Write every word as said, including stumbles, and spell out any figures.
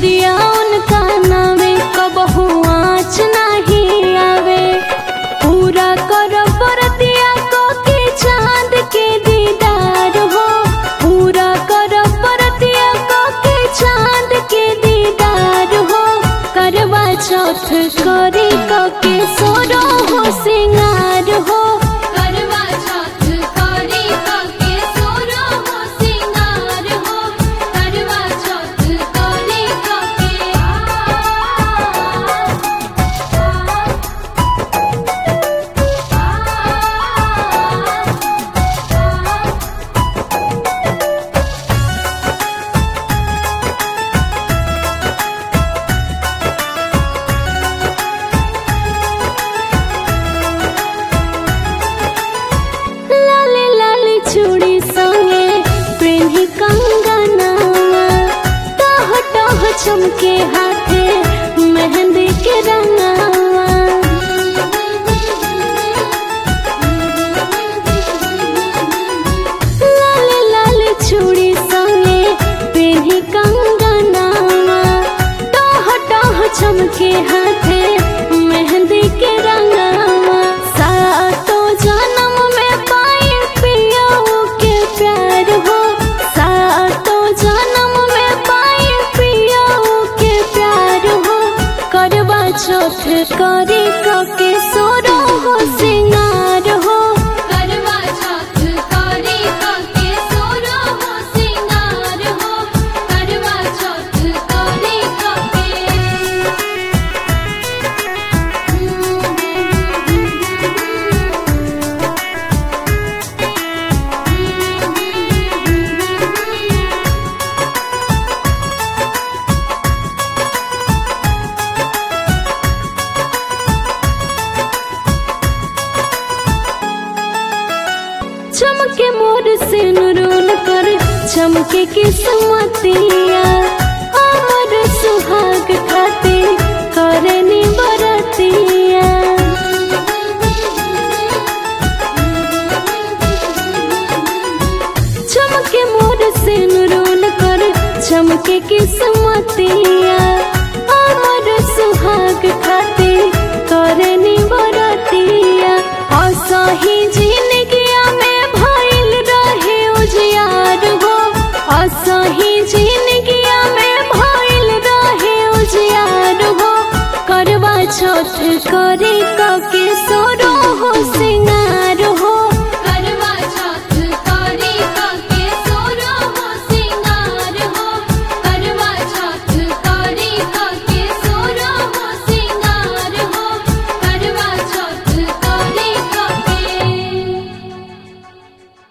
मंदिरिया उनका नावे कबहू आँच नहीं आवे। पूरा कर बरतिया को के चांद के दीदार हो, पूरा कर बरतिया को के चांद के दीदार हो। करवा चौथ करी को के सोरो हो सिंगार हो, करवा चौथ करी को के सोरो हो सिंगार हो, करवा चौथ करी को के। लाले लाले चूड़ी संगे प्रेमी कंगनवा, टह टह चमके हाथे मेहंदी के रंगवा। लाले लाले चूड़ी संगे प्रेमी कंगनवा, टह टह चमके हाथे मेहंदी के रंगवा। सातो जन्म में पाए पिया के प्यार हो, सातो जन्म में पाए पिया के प्यार हो। करवा चौथ करी को के सोरो हो सिंगार हो, करवा चौथ करी को के सोरो हो सिंगार हो, करवा चौथ करी को चमके मोर से नुरून कर चमके किस्मतिया। अमर सुहाग खाते करनी बरतिया। चमके मोर से नुरून कर चमके किस्मतिया। अमर सुहाग खाते करनी बरतिया। असही जिंदगिया में भइल रहे उजियार हो, असही जिंदगिया में भइल रहे उजियार हो। करवा चौथ करे